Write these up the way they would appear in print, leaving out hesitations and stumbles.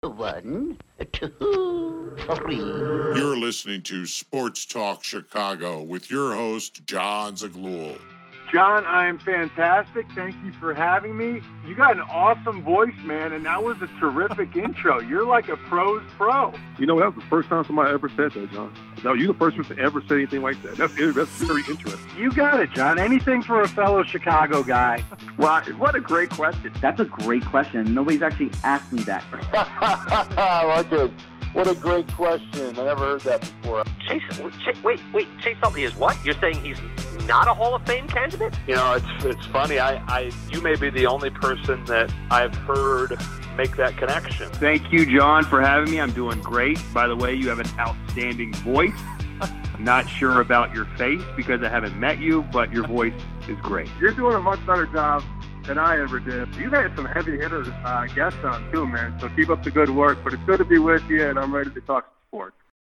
1, 2, 3. You're listening to Sports Talk Chicago with your host, John Zaghloul. John, I am fantastic. Thank you for having me. You got an awesome voice, man, and that was a terrific intro. You're like a pro's pro. You know, that was the first time somebody ever said that, John. No, you're the first person to ever say anything like that. That's very interesting. You got it, John. Anything for a fellow Chicago guy. Well, what a great question. That's a great question. Nobody's actually asked me that. I like it. What a great question. I never heard that before. Chase Utley is what? You're saying he's not a Hall of Fame candidate? You know, it's funny. You may be the only person that I've heard make that connection. Thank you, John, for having me. I'm doing great. By the way, you have an outstanding voice. Not sure about your face because I haven't met you, but your voice is great. You're doing a much better job than I ever did. You've had some heavy hitters guests on too, man. So keep up the good work. But it's good to be with you, and I'm ready to talk sports.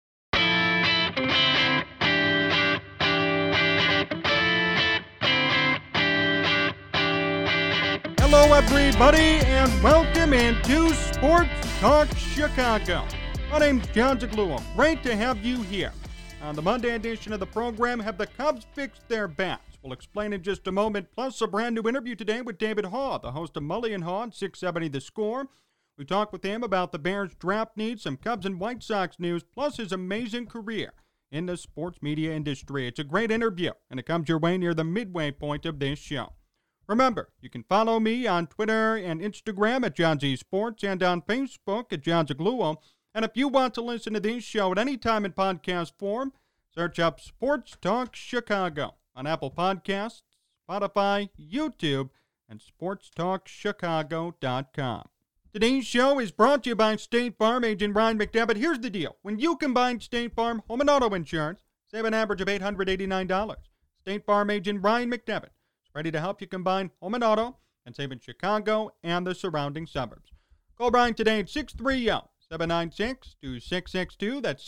Hello, everybody, and welcome into Sports Talk Chicago. My name's John Zaghloul. Great to have you here. On the Monday edition of the program, have the Cubs fixed their bats? We'll explain in just a moment, plus a brand new interview today with David Haugh, the host of Mully and Haugh on 670 The Score. We talk with him about the Bears' draft needs, some Cubs and White Sox news, plus his amazing career in the sports media industry. It's a great interview, and it comes your way near the midway point of this show. Remember, you can follow me on Twitter and Instagram at John Z Sports and on Facebook at John Zaghloul. And if you want to listen to this show at any time in podcast form, search up Sports Talk Chicago on Apple Podcasts, Spotify, YouTube, and SportsTalkChicago.com. Today's show is brought to you by State Farm agent Ryan McDevitt. Here's the deal. When you combine State Farm home and auto insurance, save an average of $889. State Farm agent Ryan McDevitt is ready to help you combine home and auto and save in Chicago and the surrounding suburbs. Call Ryan today at 630-796-2662. That's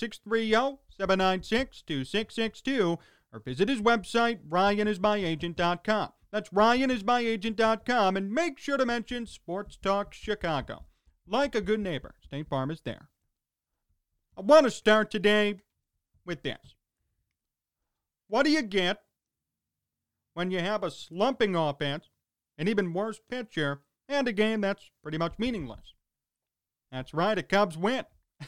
630-796-2662. Or visit his website, ryanismyagent.com. That's ryanismyagent.com, and make sure to mention Sports Talk Chicago. Like a good neighbor, State Farm is there. I want to start today with this. What do you get when you have a slumping offense, an even worse pitcher, and a game that's pretty much meaningless? That's right, a Cubs win.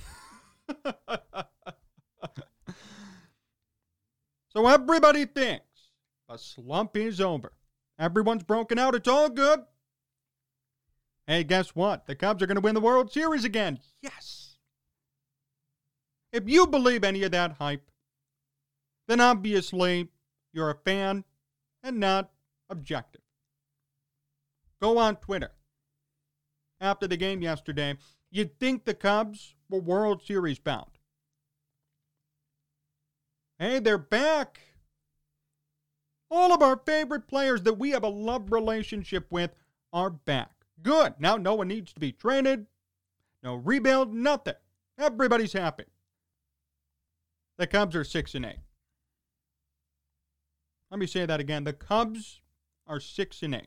So everybody thinks a slump is over. Everyone's broken out. It's all good. Hey, guess what? The Cubs are going to win the World Series again. Yes. If you believe any of that hype, then obviously you're a fan and not objective. Go on Twitter. After the game yesterday, you'd think the Cubs were World Series bound. Hey, they're back. All of our favorite players that we have a love relationship with are back. Good. Now no one needs to be traded. No rebuild, nothing. Everybody's happy. The Cubs are 6-8. Let me say that again. The Cubs are 6-8.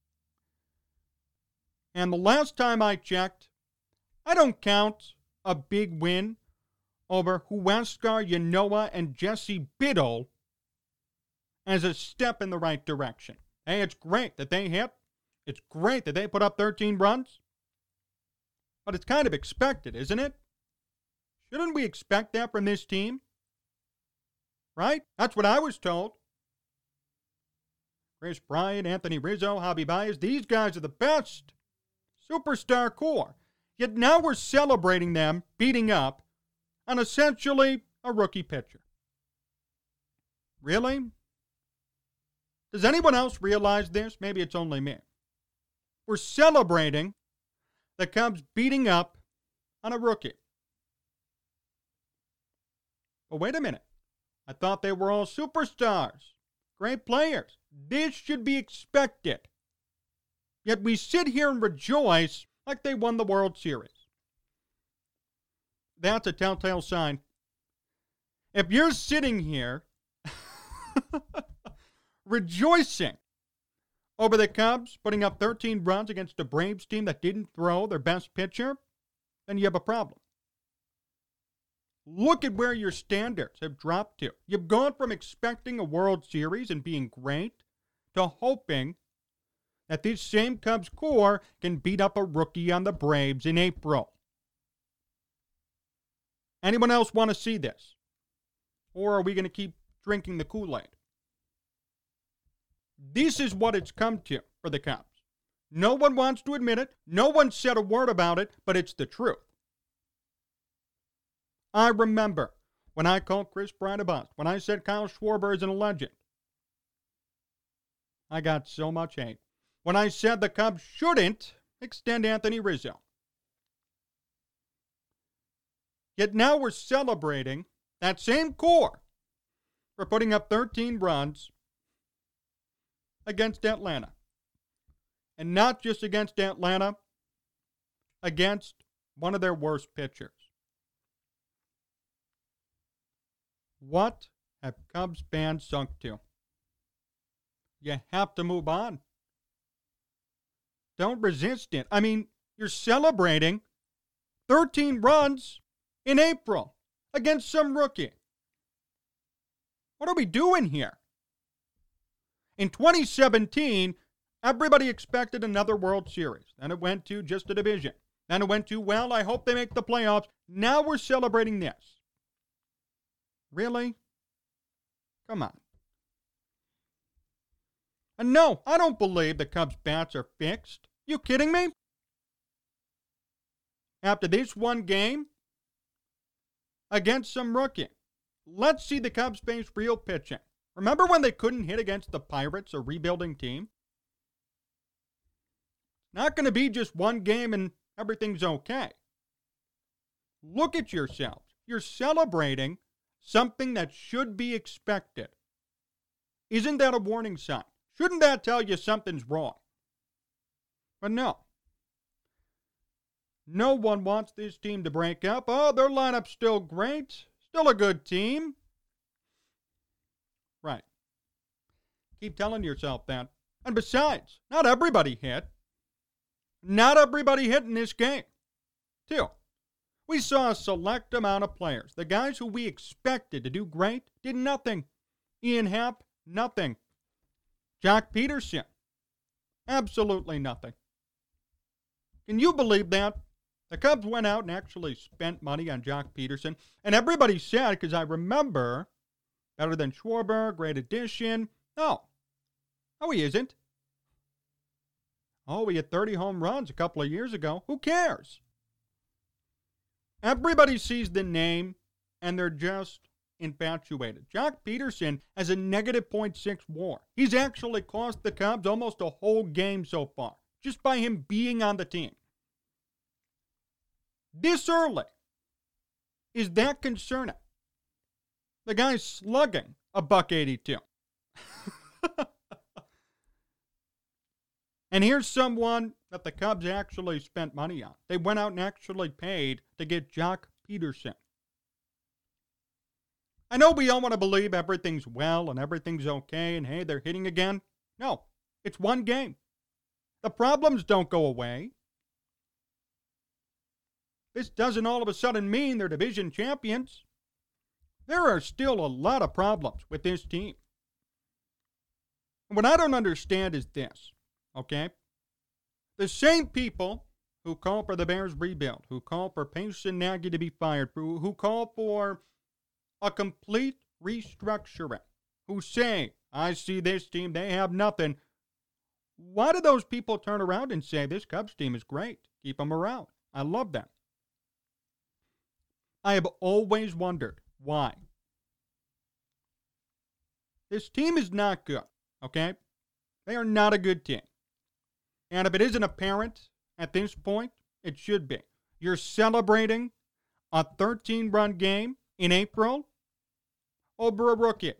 And the last time I checked, I don't count a big win over Huascar Ynoa and Jesse Biddle as a step in the right direction. Hey, it's great that they hit. It's great that they put up 13 runs. But it's kind of expected, isn't it? Shouldn't we expect that from this team? Right? That's what I was told. Chris Bryant, Anthony Rizzo, Javi Baez, these guys are the best. Superstar core. Yet now we're celebrating them beating up on essentially a rookie pitcher. Really? Does anyone else realize this? Maybe it's only me. We're celebrating the Cubs beating up on a rookie. But wait a minute. I thought they were all superstars. Great players. This should be expected. Yet we sit here and rejoice like they won the World Series. That's a telltale sign. If you're sitting here rejoicing over the Cubs putting up 13 runs against a Braves team that didn't throw their best pitcher, then you have a problem. Look at where your standards have dropped to. You've gone from expecting a World Series and being great to hoping that this same Cubs core can beat up a rookie on the Braves in April. Anyone else want to see this? Or are we going to keep drinking the Kool-Aid? This is what it's come to for the Cubs. No one wants to admit it. No one said a word about it, but it's the truth. I remember when I called Chris Bryant a bust, when I said Kyle Schwarber is a legend. I got so much hate. When I said the Cubs shouldn't extend Anthony Rizzo. Yet now we're celebrating that same core for putting up 13 runs against Atlanta. And not just against Atlanta, against one of their worst pitchers. What have Cubs fans sunk to? You have to move on. Don't resist it. I mean, you're celebrating 13 runs in April against some rookie. What are we doing here? In 2017, everybody expected another World Series. Then it went to just a division. Then it went to, well, I hope they make the playoffs. Now we're celebrating this. Really? Come on. And no, I don't believe the Cubs' bats are fixed. You kidding me? After this one game against some rookie, let's see the Cubs face real pitching. Remember when they couldn't hit against the Pirates, a rebuilding team? Not going to be just one game and everything's okay. Look at yourselves. You're celebrating something that should be expected. Isn't that a warning sign? Shouldn't that tell you something's wrong? But no. No one wants this team to break up. Oh, their lineup's still great. Still a good team. Right. Keep telling yourself that. And besides, not everybody hit. Not everybody hit in this game. Two, we saw a select amount of players. The guys who we expected to do great did nothing. Ian Happ, nothing. Jock Peterson, absolutely nothing. Can you believe that? The Cubs went out and actually spent money on Jock Peterson. And everybody said, because I remember, better than Schwarber, great addition. No, he isn't. Oh, he had 30 home runs a couple of years ago. Who cares? Everybody sees the name, and they're just infatuated. Jock Peterson has a negative .6 WAR. He's actually cost the Cubs almost a whole game so far, just by him being on the team. This early, is that concerning? The guy's slugging a $182. And here's someone that the Cubs actually spent money on. They went out and actually paid to get Jock Peterson. I know we all want to believe everything's well and everything's okay and hey, they're hitting again. No, it's one game. The problems don't go away. This doesn't all of a sudden mean they're division champions. There are still a lot of problems with this team. And what I don't understand is this, okay? The same people who call for the Bears rebuild, who call for Pace and Nagy to be fired, who call for a complete restructuring, who say, I see this team, they have nothing. Why do those people turn around and say, this Cubs team is great, keep them around? I love them. I have always wondered why. This team is not good, okay? They are not a good team. And if it isn't apparent at this point, it should be. You're celebrating a 13-run game in April over a rookie.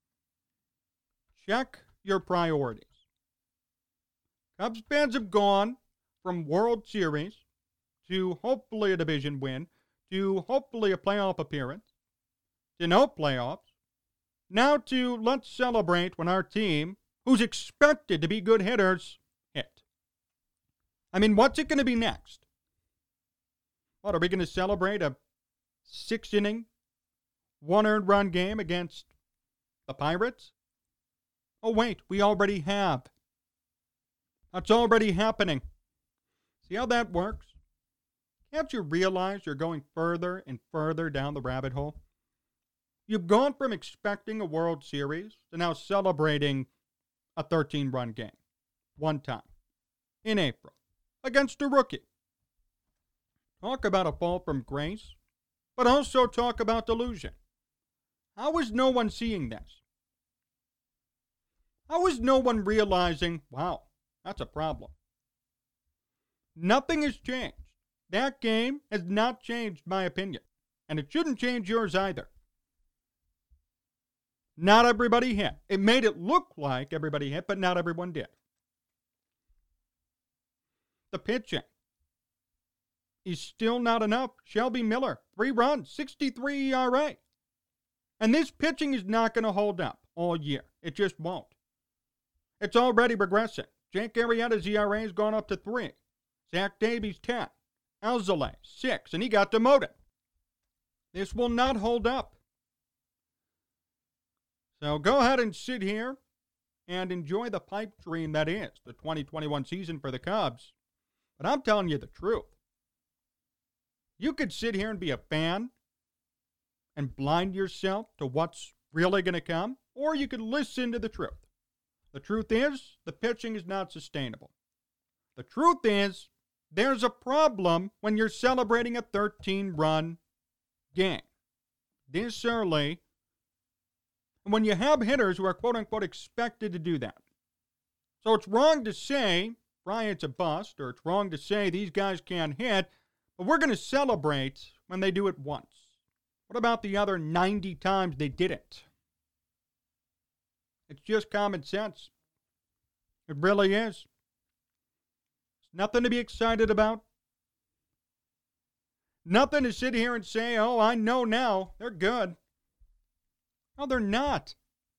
Check your priorities. Cubs fans have gone from World Series to hopefully a division win to hopefully a playoff appearance to no playoffs, now to let's celebrate when our team, who's expected to be good hitters, hit. I mean, what's it going to be next? What, are we going to celebrate a 6-inning, 1 earned run game against the Pirates? Oh, wait, we already have. That's already happening. See how that works? Can't you realize you're going further and further down the rabbit hole? You've gone from expecting a World Series to now celebrating a 13-run game. One time. In April. Against a rookie. Talk about a fall from grace, but also talk about delusion. How is no one seeing this? How is no one realizing, wow, that's a problem? Nothing has changed. That game has not changed my opinion, and it shouldn't change yours either. Not everybody hit. It made it look like everybody hit, but not everyone did. The pitching is still not enough. Shelby Miller, 3 runs, 63 ERA. And this pitching is not going to hold up all year. It just won't. It's already regressing. Jake Arrieta's ERA has gone up to 3. Zach Davies, 10. Alzolay, 6, and he got demoted. This will not hold up. So go ahead and sit here and enjoy the pipe dream that is the 2021 season for the Cubs. But I'm telling you the truth. You could sit here and be a fan and blind yourself to what's really going to come, or you could listen to the truth. The truth is, the pitching is not sustainable. The truth is, there's a problem when you're celebrating a 13-run game this early, and when you have hitters who are quote-unquote expected to do that. So it's wrong to say Bryant's a bust, or it's wrong to say these guys can't hit, but we're going to celebrate when they do it once. What about the other 90 times they didn't? It's just common sense. It really is. It's nothing to be excited about. Nothing to sit here and say, oh, I know now. They're good. No, they're not.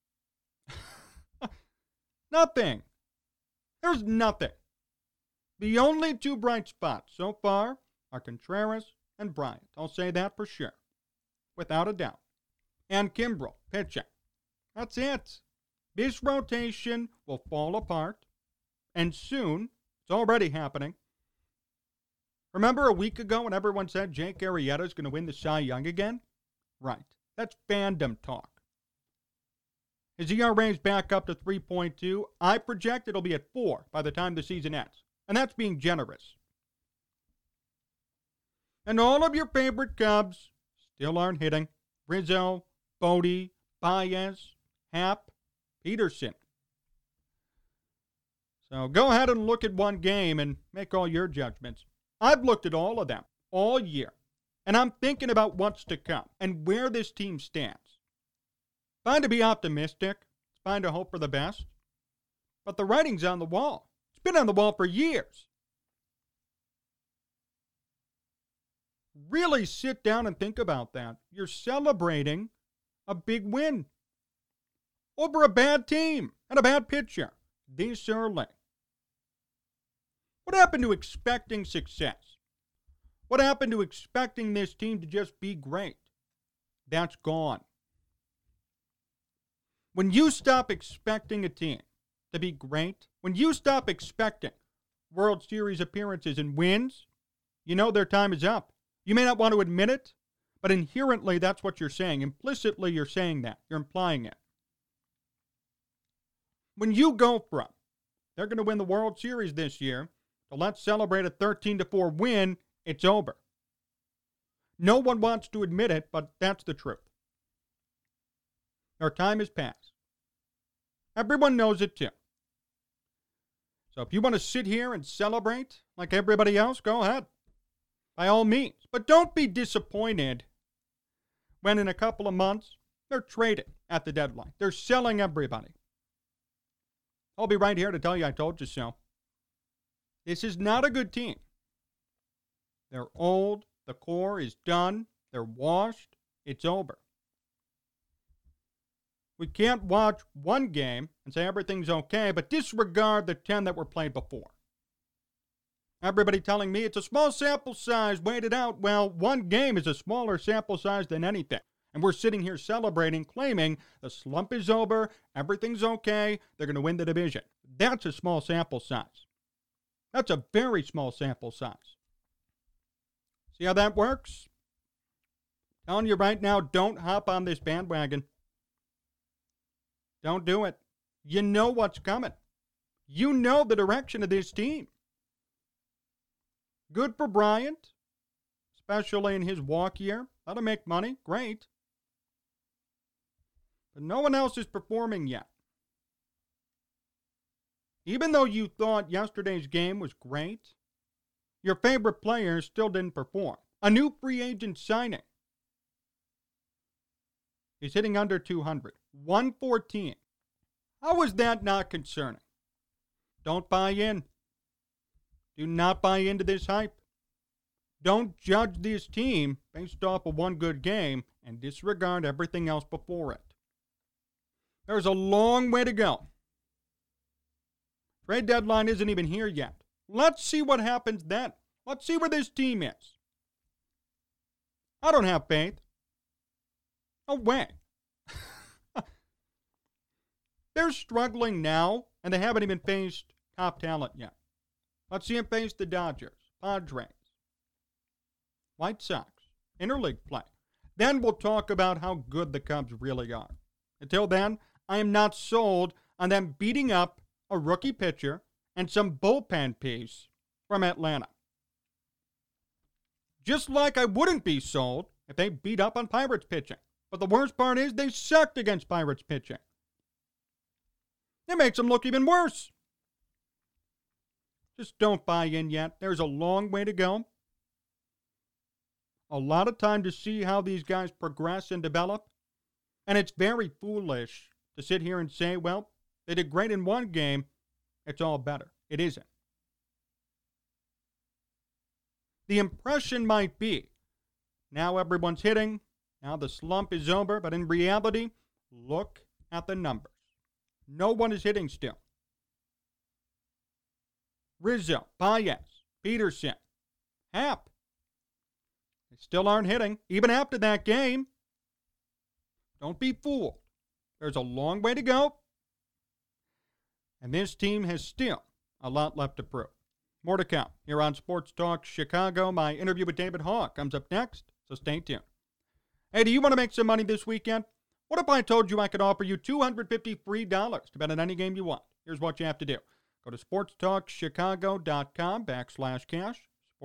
Nothing. There's nothing. The only 2 bright spots so far are Contreras and Bryant. I'll say that for sure. Without a doubt. And Kimbrel, pitching. That's it. This rotation will fall apart. And soon, it's already happening. Remember a week ago when everyone said Jake Arrieta is going to win the Cy Young again? Right. That's fandom talk. His ERA is back up to 3.2. I project it'll be at 4 by the time the season ends. And that's being generous. And all of your favorite Cubs still aren't hitting. Rizzo, Bodie, Baez, Happ, Peterson. So go ahead and look at one game and make all your judgments. I've looked at all of them all year. And I'm thinking about what's to come and where this team stands. Fine to be optimistic. It's fine to hope for the best. But the writing's on the wall. It's been on the wall for years. Really sit down and think about that. You're celebrating a big win over a bad team and a bad pitcher this early. What happened to expecting success? What happened to expecting this team to just be great? That's gone. When you stop expecting a team to be great, when you stop expecting World Series appearances and wins, you know their time is up. You may not want to admit it, but inherently that's what you're saying. Implicitly you're saying that. You're implying it. When you go from, they're going to win the World Series this year, to let's celebrate a 13-4 win, it's over. No one wants to admit it, but that's the truth. Our time has passed. Everyone knows it too. So if you want to sit here and celebrate like everybody else, go ahead. By all means. But don't be disappointed when in a couple of months they're traded at the deadline. They're selling everybody. I'll be right here to tell you I told you so. This is not a good team. They're old. The core is done. They're washed. It's over. We can't watch one game and say everything's okay, but disregard the 10 that were played before. Everybody telling me it's a small sample size, wait it out. Well, one game is a smaller sample size than anything. And we're sitting here celebrating, claiming the slump is over, everything's okay, they're going to win the division. That's a small sample size. That's a very small sample size. See how that works? Telling you right now, don't hop on this bandwagon. Don't do it. You know what's coming. You know the direction of this team. Good for Bryant, especially in his walk year. Let him make money. Great. But no one else is performing yet. Even though you thought yesterday's game was great, your favorite players still didn't perform. A new free agent signing. He's hitting under 200. 114. How is that not concerning? Don't buy in. Do not buy into this hype. Don't judge this team based off of one good game and disregard everything else before it. There's a long way to go. Trade deadline isn't even here yet. Let's see what happens then. Let's see where this team is. I don't have faith. No way. They're struggling now, and they haven't even faced top talent yet. Let's see them face the Dodgers, Padres, White Sox, interleague play. Then we'll talk about how good the Cubs really are. Until then, I am not sold on them beating up a rookie pitcher and some bullpen piece from Atlanta. Just like I wouldn't be sold if they beat up on Pirates pitching. But the worst part is they sucked against Pirates pitching. It makes them look even worse. Just don't buy in yet. There's a long way to go. A lot of time to see how these guys progress and develop. And it's very foolish to sit here and say, well, they did great in one game. It's all better. It isn't. The impression might be, now everyone's hitting, now the slump is over, but in reality, look at the numbers. No one is hitting still. Rizzo, Baez, Peterson, Happ. They still aren't hitting, even after that game. Don't be fooled. There's a long way to go. And this team has still a lot left to prove. More to come here on Sports Talk Chicago. My interview with David Hogg comes up next, so stay tuned. Hey, do you want to make some money this weekend? What if I told you I could offer you $250 free to bet on any game you want? Here's what you have to do. Go to sportstalkchicago.com/cash.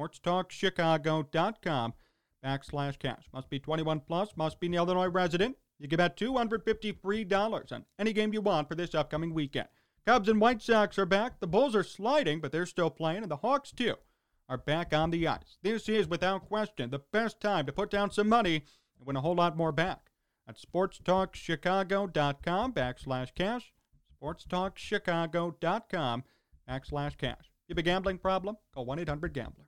sportstalkchicago.com/cash. Must be 21 plus, must be an Illinois resident. You can bet $250 free on any game you want for this upcoming weekend. Cubs and White Sox are back. The Bulls are sliding, but they're still playing, and the Hawks, too, are back on the ice. This is, without question, the best time to put down some money and win a whole lot more back. At sportstalkchicago.com/cash. sportstalkchicago.com/cash. You have a gambling problem? Call 1-800-GAMBLER.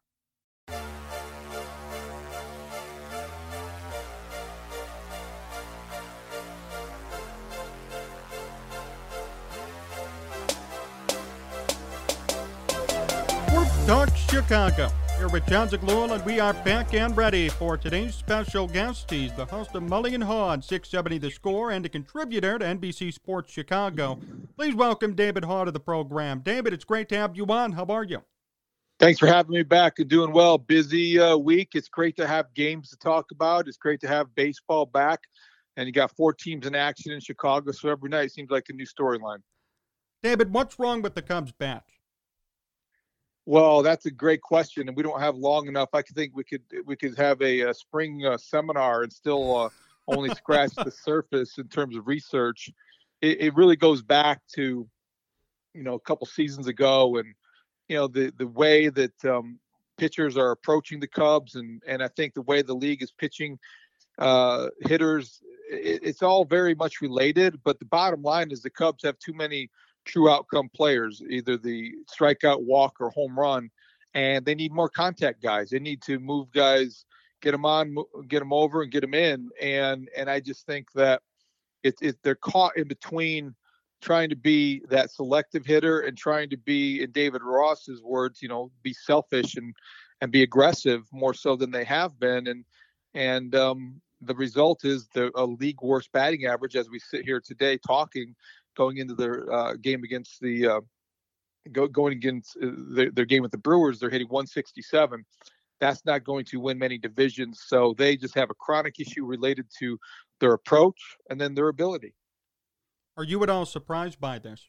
Talk Chicago. Here with John Zaghloul, and we are back and ready for today's special guest. He's the host of Mully and Haw on 670 The Score and a contributor to NBC Sports Chicago. Please welcome David Haw to the program. David, it's great to have you on. How are you? Thanks for having me back. I'm doing well. Busy week. It's great to have games to talk about. It's great to have baseball back. And you got 4 teams in action in Chicago, so every night seems like a new storyline. David, what's wrong with the Cubs bat? Well, that's a great question, and we don't have long enough. I think we could have a spring seminar and still only scratch the surface in terms of research. It really goes back to, a couple seasons ago, and the way that pitchers are approaching the Cubs, and I think the way the league is pitching hitters, it's all very much related. But the bottom line is the Cubs have too many true outcome players, either the strikeout, walk, or home run, and they need more contact guys. They need to move guys, get them on, get them over, and get them in. And I just think that they're caught in between trying to be that selective hitter and trying to be, in David Ross's words, be selfish and be aggressive more so than they have been. And the result is a league worst batting average as we sit here today going into their game against going against their game with the Brewers. They're hitting 167. That's not going to win many divisions. So they just have a chronic issue related to their approach and then their ability. Are you at all surprised by this?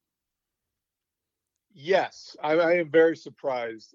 Yes, I am very surprised.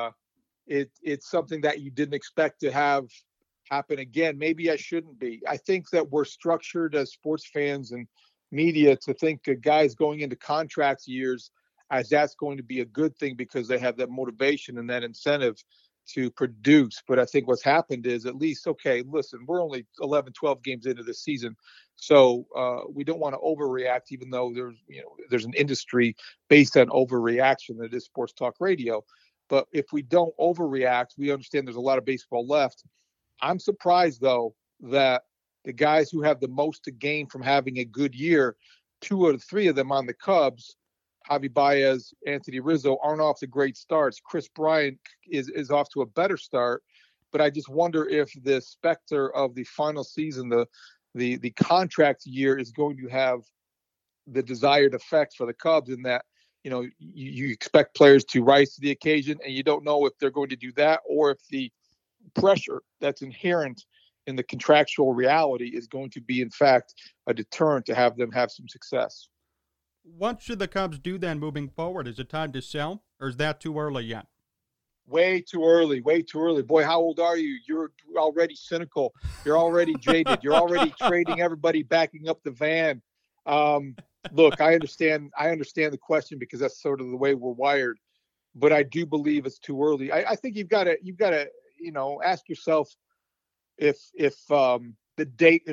It's something that you didn't expect to have happen again. Maybe I shouldn't be. I think that we're structured as sports fans and media to think guys going into contract years as that's going to be a good thing because they have that motivation and that incentive to produce. But I think what's happened is at least, okay, listen, we're only 11, 12 games into the season. So we don't want to overreact, even though there's an industry based on overreaction that is sports talk radio. But if we don't overreact, we understand there's a lot of baseball left. I'm surprised, though, that the guys who have the most to gain from having a good year, 2 out of 3 of them on the Cubs, Javi Baez, Anthony Rizzo, aren't off to great starts. Chris Bryant is off to a better start. But I just wonder if the specter of the final season, the contract year, is going to have the desired effect for the Cubs in that, you expect players to rise to the occasion, and you don't know if they're going to do that or if the pressure that's inherent in the contractual reality is going to be, in fact, a deterrent to have them have some success. What should the Cubs do then moving forward? Is it time to sell, or is that too early yet? Way too early. Boy, how old are you? You're already cynical. You're already jaded. You're already trading everybody, backing up the van. Look, I understand the question because that's sort of the way we're wired, but I do believe it's too early. I think you've got to ask yourself if the date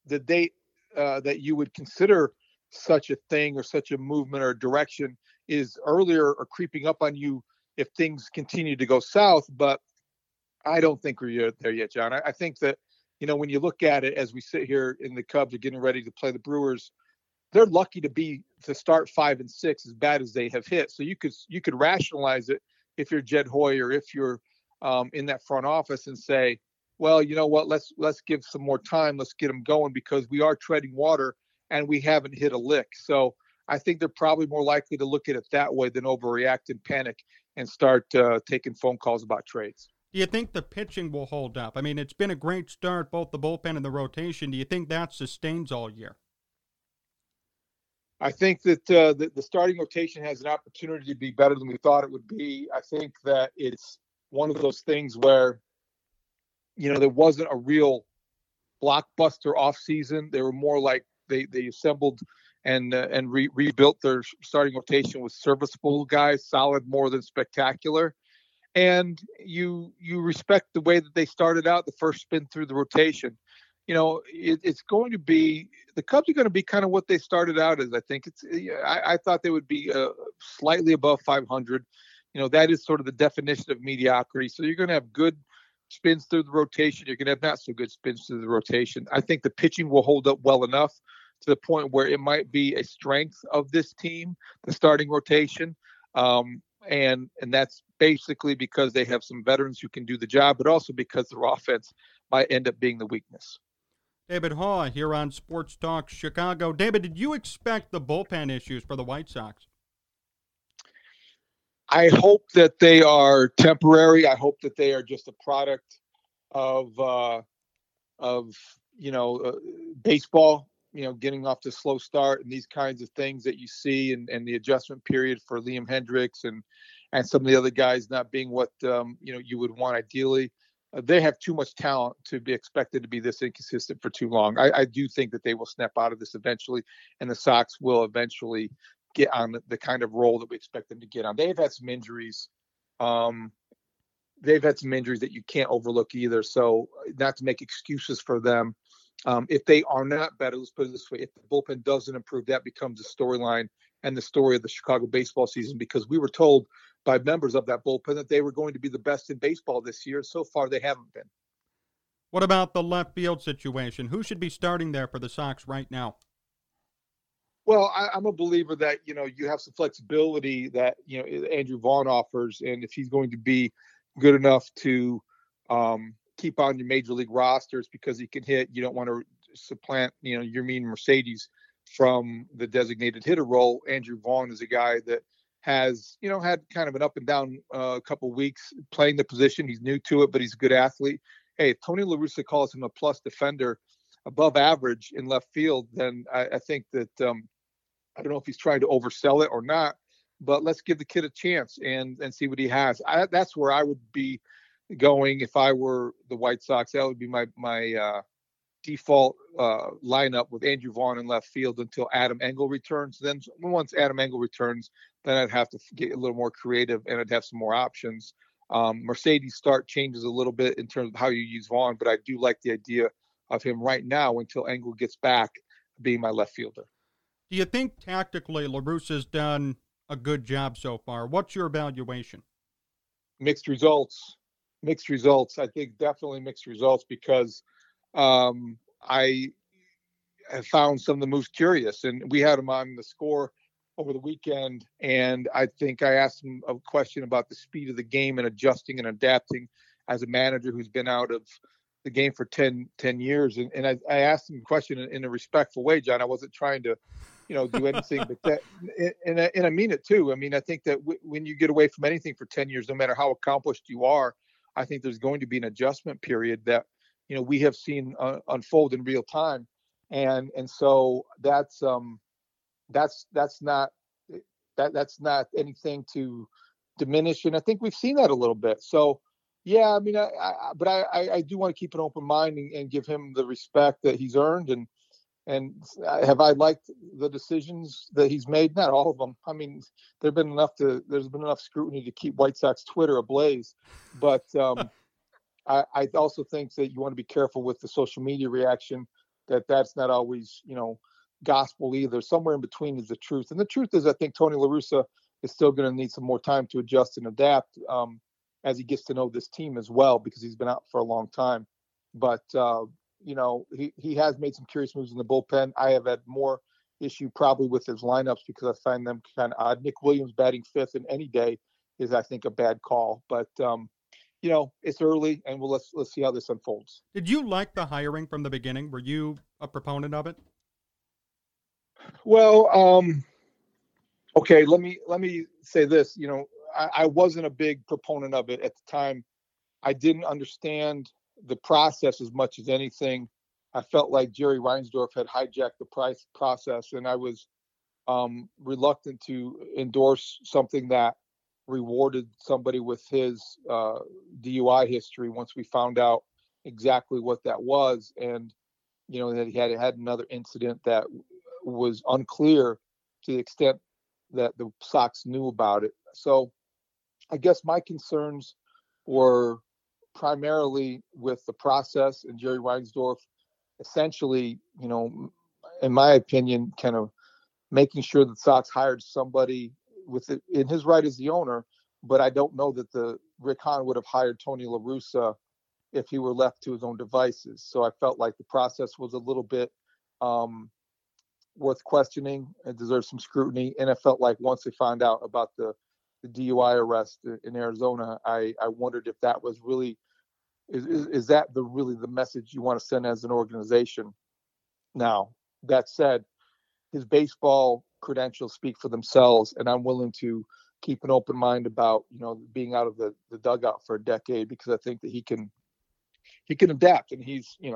that you would consider such a thing or such a movement or direction is earlier or creeping up on you if things continue to go south. But I don't think we're there yet, John. I think that, when you look at it as we sit here and the Cubs are getting ready to play the Brewers, they're lucky to start 5-6 as bad as they have hit. So you could rationalize it if you're Jed Hoyer or if you're in that front office and say, well, you know what, let's give some more time. Let's get them going because we are treading water and we haven't hit a lick. So I think they're probably more likely to look at it that way than overreact and panic and start taking phone calls about trades. Do you think the pitching will hold up? I mean, it's been a great start, both the bullpen and the rotation. Do you think that sustains all year? I think that the starting rotation has an opportunity to be better than we thought it would be. I think that it's one of those things where, there wasn't a real blockbuster offseason. They were more like they assembled and rebuilt their starting rotation with serviceable guys, solid more than spectacular. And you respect the way that they started out the first spin through the rotation. It's going to be, the Cubs are going to be kind of what they started out as. I think I thought they would be slightly above 500. That is sort of the definition of mediocrity. So you're going to have good spins through the rotation. You're going to have not so good spins through the rotation. I think the pitching will hold up well enough to the point where it might be a strength of this team, the starting rotation. And that's basically because they have some veterans who can do the job, but also because their offense might end up being the weakness. David Haugh here on Sports Talk Chicago. David, did you expect the bullpen issues for the White Sox? I hope that they are temporary. I hope that they are just a product of baseball, getting off to a slow start and these kinds of things that you see and the adjustment period for Liam Hendriks and some of the other guys not being what, you would want ideally. They have too much talent to be expected to be this inconsistent for too long. I do think that they will snap out of this eventually, and the Sox will eventually get on the kind of role that we expect them to get on. They've had some injuries. They've had some injuries that you can't overlook either. So not to make excuses for them. If they are not better, let's put it this way, if the bullpen doesn't improve, that becomes a storyline and the story of the Chicago baseball season, because we were told by members of that bullpen that they were going to be the best in baseball this year. So far, they haven't been. What about the left field situation? Who should be starting there for the Sox right now? Well, I'm a believer that, you have some flexibility that, Andrew Vaughn offers. And if he's going to be good enough to keep on your major league rosters because he can hit, you don't want to supplant, Yermin Mercedes from the designated hitter role. Andrew Vaughn is a guy that has, had kind of an up and down couple weeks playing the position. He's new to it, but he's a good athlete. Hey, if Tony La Russa calls him a plus defender above average in left field, then I think that I don't know if he's trying to oversell it or not, but let's give the kid a chance and see what he has. That's where I would be going if I were the White Sox. That would be my default lineup with Andrew Vaughn in left field until Adam Engel returns. Then once Adam Engel returns, then I'd have to get a little more creative and I'd have some more options. Mercedes start changes a little bit in terms of how you use Vaughn, but I do like the idea of him right now until Engel gets back being my left fielder. Do you think tactically La Russa's done a good job so far? What's your evaluation? Mixed results. I think definitely mixed results because I have found some of the moves curious, and we had him on the score over the weekend, and I think I asked him a question about the speed of the game and adjusting and adapting as a manager who's been out of the game for 10 years. And I asked him a question in a respectful way, John. I wasn't trying to, do anything, but that, and I mean it too. I mean, I think that when you get away from anything for 10 years, no matter how accomplished you are, I think there's going to be an adjustment period that, we have seen unfold in real time. And so that's not anything to diminish. And I think we've seen that a little bit. So, yeah, I mean, but I do want to keep an open mind and give him the respect that he's earned. And have I liked the decisions that he's made? Not all of them. I mean, there's been enough scrutiny to keep White Sox Twitter ablaze. But I also think that you want to be careful with the social media reaction, that's not always, gospel either. Somewhere in between is the truth. And the truth is, I think Tony La Russa is still going to need some more time to adjust and adapt as he gets to know this team as well, because he's been out for a long time. But, he has made some curious moves in the bullpen. I have had more issue probably with his lineups because I find them kind of odd. Nick Williams batting fifth in any day is, I think, a bad call. But, it's early, and let's see how this unfolds. Did you like the hiring from the beginning? Were you a proponent of it? Well, okay, let me say this. I wasn't a big proponent of it at the time. I didn't understand the process as much as anything. I felt like Jerry Reinsdorf had hijacked the process, and I was reluctant to endorse something that rewarded somebody with his DUI history once we found out exactly what that was, and that he had another incident that was unclear to the extent that the Sox knew about it. So I guess my concerns were primarily with the process and Jerry Reinsdorf essentially, in my opinion, kind of making sure that Sox hired somebody with it in his right as the owner. But I don't know that Rick Hahn would have hired Tony La Russa if he were left to his own devices. So I felt like the process was a little bit worth questioning and deserves some scrutiny. And I felt like once they found out about the DUI arrest in Arizona, I wondered if that was really, is that really the message you want to send as an organization? Now, that said, his baseball credentials speak for themselves, and I'm willing to keep an open mind about, being out of the dugout for a decade, because I think that he can adapt, and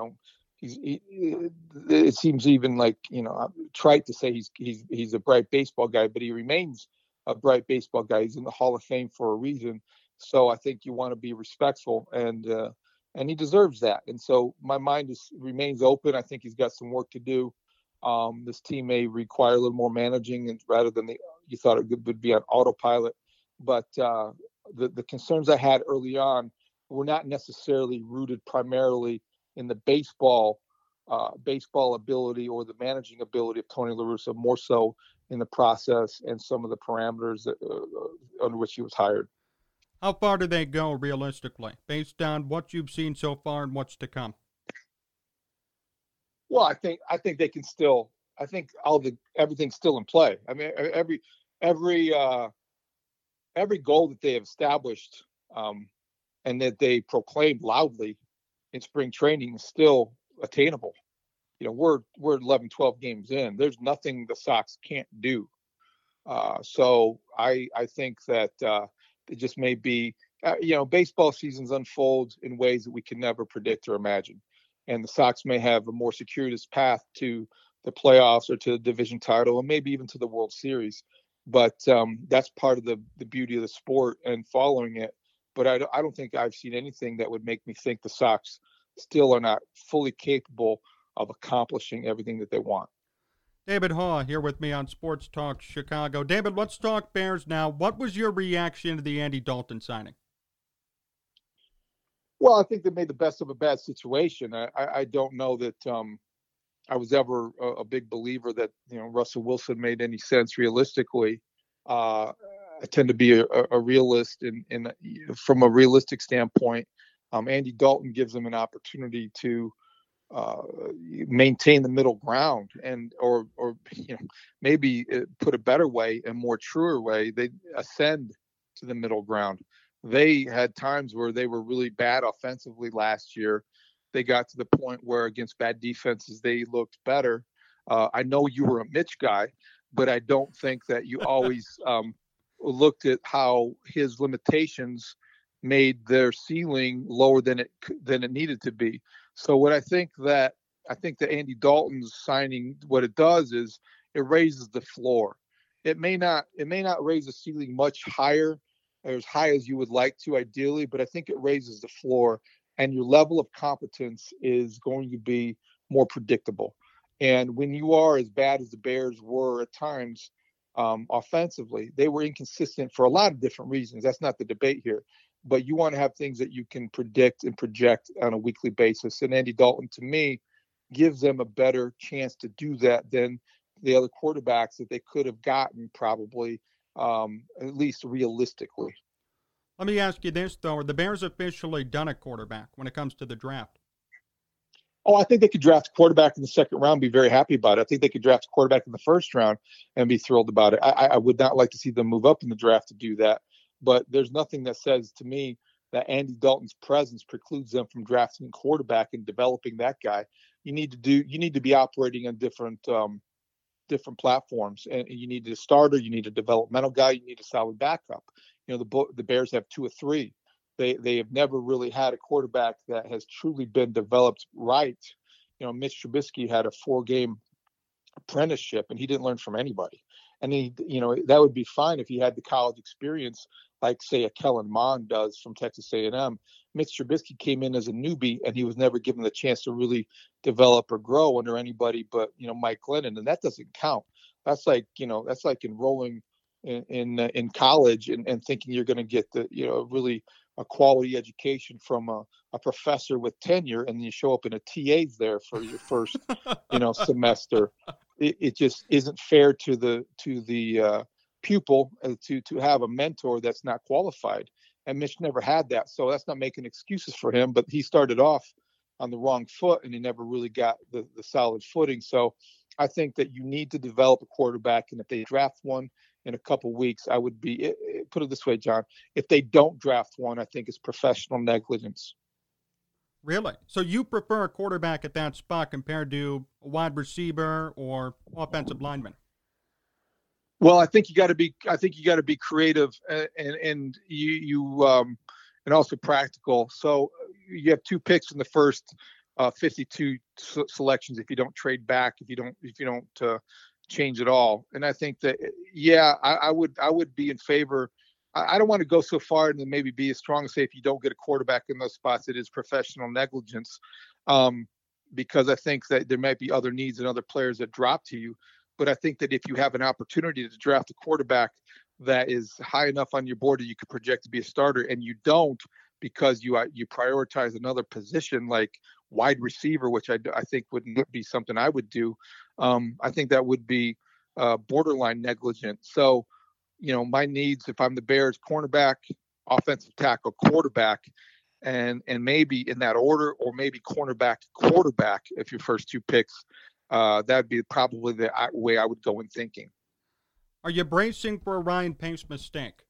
it seems even like, trite to say he's a bright baseball guy, but he remains a bright baseball guy. He's in the Hall of Fame for a reason. So I think you want to be respectful, and he deserves that. And so my mind remains open. I think he's got some work to do. This team may require a little more managing, and rather than you thought it would be on autopilot. But the concerns I had early on were not necessarily rooted primarily in the baseball ability or the managing ability of Tony La Russa, more so in the process and some of the parameters under which he was hired. How far do they go realistically, based on what you've seen so far and what's to come? Well, I think they can still I think everything's still in play. I mean, every goal that they have established and that they proclaimed loudly in spring training is still attainable. You know, we're 11, 12 games in. There's nothing the Sox can't do. So I think that it just may be, baseball seasons unfold in ways that we can never predict or imagine. And the Sox may have a more circuitous path to the playoffs or to the division title and maybe even to the World Series. But that's part of the beauty of the sport and following it. But I don't think I've seen anything that would make me think the Sox still are not fully capable of accomplishing everything that they want. David Haugh here with me on Sports Talk Chicago. David, let's talk Bears now. What was your reaction to the Andy Dalton signing? Well, I think they made the best of a bad situation. I don't know that I was ever a big believer that Russell Wilson made any sense realistically. I tend to be a realist in from a realistic standpoint. Andy Dalton gives them an opportunity to maintain the middle ground or maybe put a better way, a more truer way, they ascend to the middle ground. They had times where they were really bad offensively last year. They got to the point where against bad defenses, they looked better. I know you were a Mitch guy, but I don't think that you always looked at how his limitations made their ceiling lower than it needed to be. So what I think that Andy Dalton's signing, what it does is it raises the floor. It may not raise the ceiling much higher, or as high as you would like to ideally, but I think it raises the floor, and your level of competence is going to be more predictable. And when you are as bad as the Bears were at times offensively, they were inconsistent for a lot of different reasons. That's not the debate here. But you want to have things that you can predict and project on a weekly basis. And Andy Dalton, to me, gives them a better chance to do that than the other quarterbacks that they could have gotten probably, at least realistically. Let me ask you this, though. Are the Bears officially done at quarterback when it comes to the draft? Oh, I think they could draft a quarterback in the second round, be very happy about it. I think they could draft a quarterback in the first round and be thrilled about it. I would not like to see them move up in the draft to do that. But there's nothing that says to me that Andy Dalton's presence precludes them from drafting a quarterback and developing that guy. You need to be operating on different platforms, and you need a starter, you need a developmental guy, you need a solid backup. The Bears have 2 or 3. They have never really had a quarterback that has truly been developed right. Mitch Trubisky had a 4-game apprenticeship, and he didn't learn from anybody. And that would be fine if he had the college experience, like say a Kellen Mond does from Texas A&M. Mitch Trubisky came in as a newbie, and he was never given the chance to really develop or grow under anybody but Mike Glennon, and that doesn't count. That's like enrolling in college and thinking you're going to get really a quality education from a professor with tenure, and you show up in a TA's there for your first semester. It just isn't fair to the pupil to have a mentor that's not qualified. And Mitch never had that. So that's not making excuses for him, but he started off on the wrong foot and he never really got the solid footing. So I think that you need to develop a quarterback. And if they draft one in a couple weeks, I would put it this way, John, if they don't draft one, I think it's professional negligence. Really? So you prefer a quarterback at that spot compared to a wide receiver or offensive lineman? Well, I think you got to be creative and you and also practical. So you have 2 picks in the first 52 selections if you don't trade back, if you don't change at all. And I think that I would be in favor. I don't want to go so far and maybe be as strong as say if you don't get a quarterback in those spots, it is professional negligence, because I think that there might be other needs and other players that drop to you. But I think that if you have an opportunity to draft a quarterback that is high enough on your board that you could project to be a starter, and you don't because you prioritize another position like wide receiver, which I think wouldn't be something I would do. I think that would be borderline negligent. So, my needs, if I'm the Bears, cornerback, offensive tackle, quarterback, and maybe in that order, or maybe cornerback, quarterback, if your first 2 picks. that'd be probably the way I would go in thinking. Are you bracing for a Ryan Pace mistake?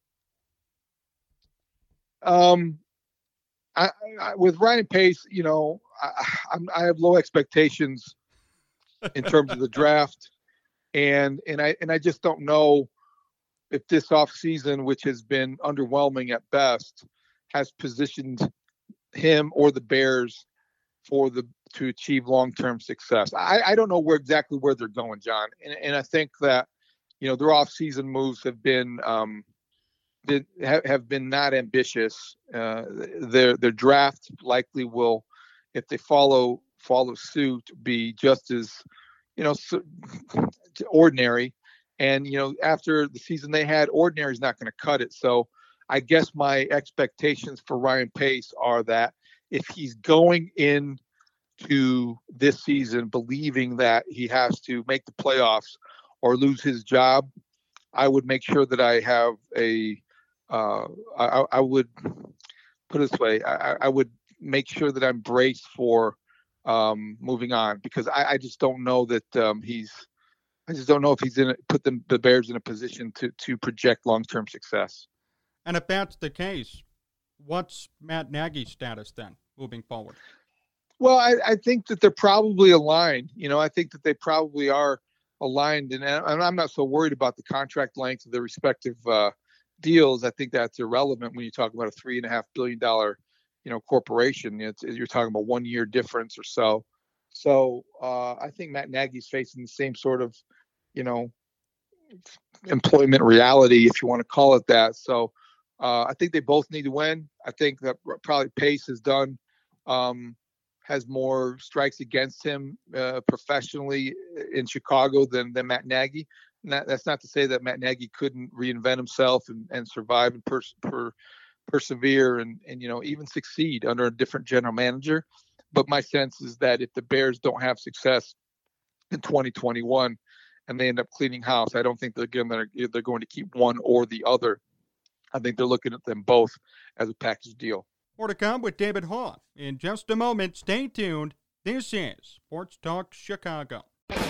With Ryan Pace, I have low expectations in terms of the draft, and I just don't know if this offseason, which has been underwhelming at best, has positioned him or the Bears to achieve long-term success. I don't know exactly where they're going, John, and I think that their off-season moves have been not ambitious. Their draft likely will, if they follow suit, be just as ordinary. And after the season they had, ordinary is not going to cut it. So I guess my expectations for Ryan Pace are that if he's going into this season believing that he has to make the playoffs or lose his job, I would make sure that I have I would put it this way, I would make sure that I'm braced for moving on, because I just don't know that I just don't know if he's put the Bears in a position to project long-term success. And if that's the case, what's Matt Nagy's status then moving forward? Well, I think that they're probably aligned. I think that they probably are aligned, and I'm not so worried about the contract length of their respective deals. I think that's irrelevant when you talk about a $3.5 billion, corporation. You're talking about 1 year difference or so. So I think Matt Nagy's facing the same sort of, employment reality, if you want to call it that. So I think they both need to win. I think that probably Pace has more strikes against him professionally in Chicago than Matt Nagy. And that's not to say that Matt Nagy couldn't reinvent himself and survive and persevere and even succeed under a different general manager. But my sense is that if the Bears don't have success in 2021 and they end up cleaning house, I don't think they're going to keep one or the other. I think they're looking at them both as a package deal. More to come with David Haugh in just a moment. Stay tuned. This is Sports Talk Chicago.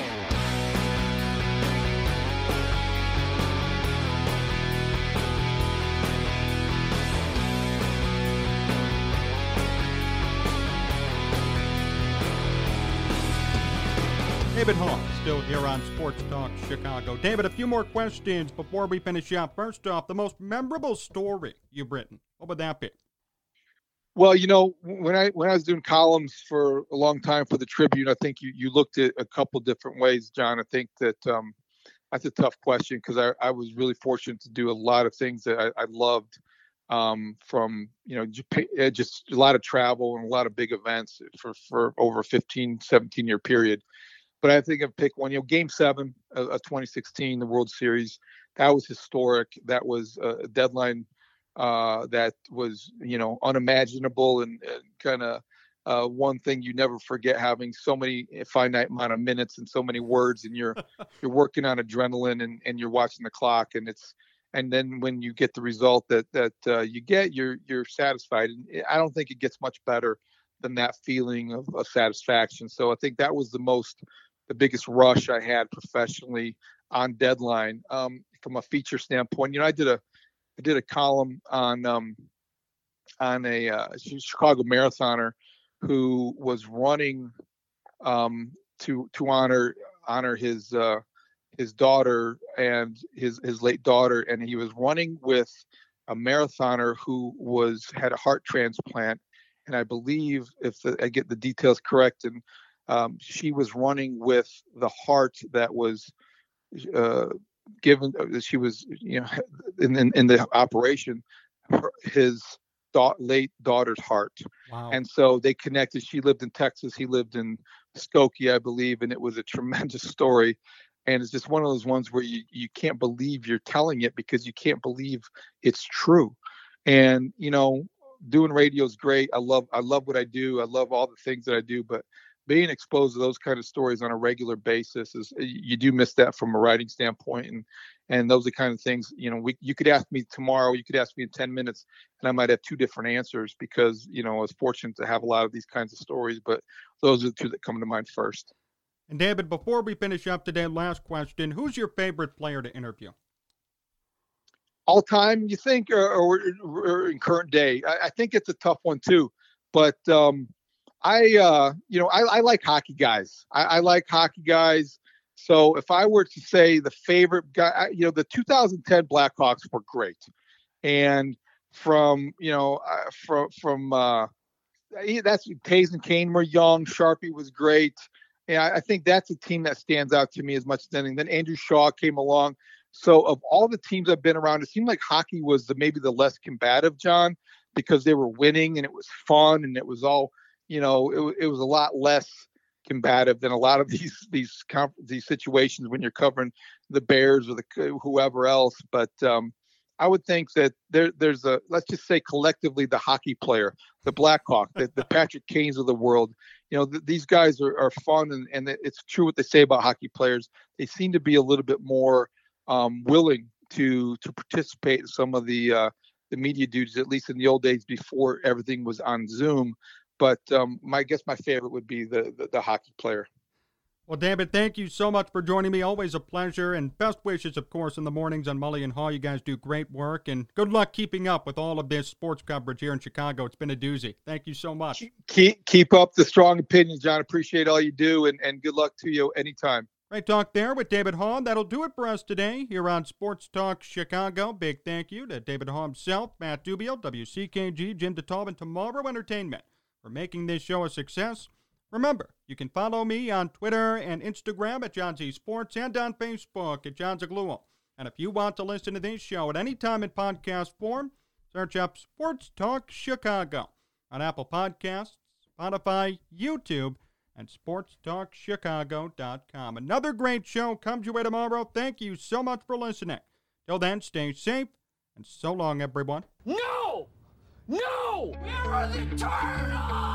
David Haugh, still here on Sports Talk Chicago. David, a few more questions before we finish up. First off, the most memorable story you've written, what would that be? Well, when I was doing columns for a long time for the Tribune, I think you looked at a couple different ways, John. I think that that's a tough question, because I was really fortunate to do a lot of things that I loved, from just a lot of travel and a lot of big events for over a 15, 17-year period. But I think I've picked one. Game 7 of 2016, the World Series, that was historic. That was a deadline that was, unimaginable, and kind of one thing you never forget, having so many finite amount of minutes and so many words, and you're working on adrenaline and you're watching the clock, and then when you get the result that you get, you're satisfied. And I don't think it gets much better than that feeling of satisfaction. So I think that was the biggest rush I had professionally on deadline. From a feature standpoint, I did a column on a Chicago marathoner who was running to honor his daughter and his late daughter, and he was running with a marathoner who had a heart transplant, and I believe, if I get the details correct, and she was running with the heart that was given. She was, in the operation, his late daughter's heart. Wow. And so they connected. She lived in Texas. He lived in Skokie, I believe, and it was a tremendous story. And it's just one of those ones where you can't believe you're telling it, because you can't believe it's true. And doing radio is great. I love what I do. I love all the things that I do, but being exposed to those kind of stories on a regular basis you do miss that from a writing standpoint. And those are the kind of things, you could ask me tomorrow, you could ask me in 10 minutes, and I might have two different answers, because, I was fortunate to have a lot of these kinds of stories, but those are the two that come to mind first. And David, before we finish up today, last question, who's your favorite player to interview? All time, you think, or in current day? I think it's a tough one too. But I like hockey guys. I like hockey guys. So if I were to say the favorite guy, the 2010 Blackhawks were great, and from that's Taves and Kane were young. Sharpie was great. And I think that's a team that stands out to me as much as anything. Then Andrew Shaw came along. So of all the teams I've been around, it seemed like hockey was maybe the less combative, John, because they were winning and it was fun and it was all, it was a lot less combative than a lot of these situations when you're covering the Bears or the whoever else. But I would think that there's let's just say collectively the hockey player, the Blackhawk, the Patrick Kanes of the world. These guys are fun, and it's true what they say about hockey players. They seem to be a little bit more willing to participate in some of the media duties, at least in the old days before everything was on Zoom. But my favorite would be the hockey player. Well, David, thank you so much for joining me. Always a pleasure, and best wishes, of course, in the mornings on Mully and Haw. You guys do great work, and good luck keeping up with all of this sports coverage here in Chicago. It's been a doozy. Thank you so much. Keep up the strong opinions, John. Appreciate all you do, and good luck to you anytime. Great talk there with David Haw. That'll do it for us today here on Sports Talk Chicago. Big thank you to David Haw himself, Matt Dubio, WCKG, Jim DeTalb, and Tomorrow Entertainment for making this show a success. Remember, you can follow me on Twitter and Instagram at John Z Sports and on Facebook at John Zaghloul. And if you want to listen to this show at any time in podcast form, search up Sports Talk Chicago on Apple Podcasts, Spotify, YouTube, and sportstalkchicago.com. Another great show comes your way tomorrow. Thank you so much for listening. Till then, stay safe, and so long, everyone. No! No! Where are the turtles?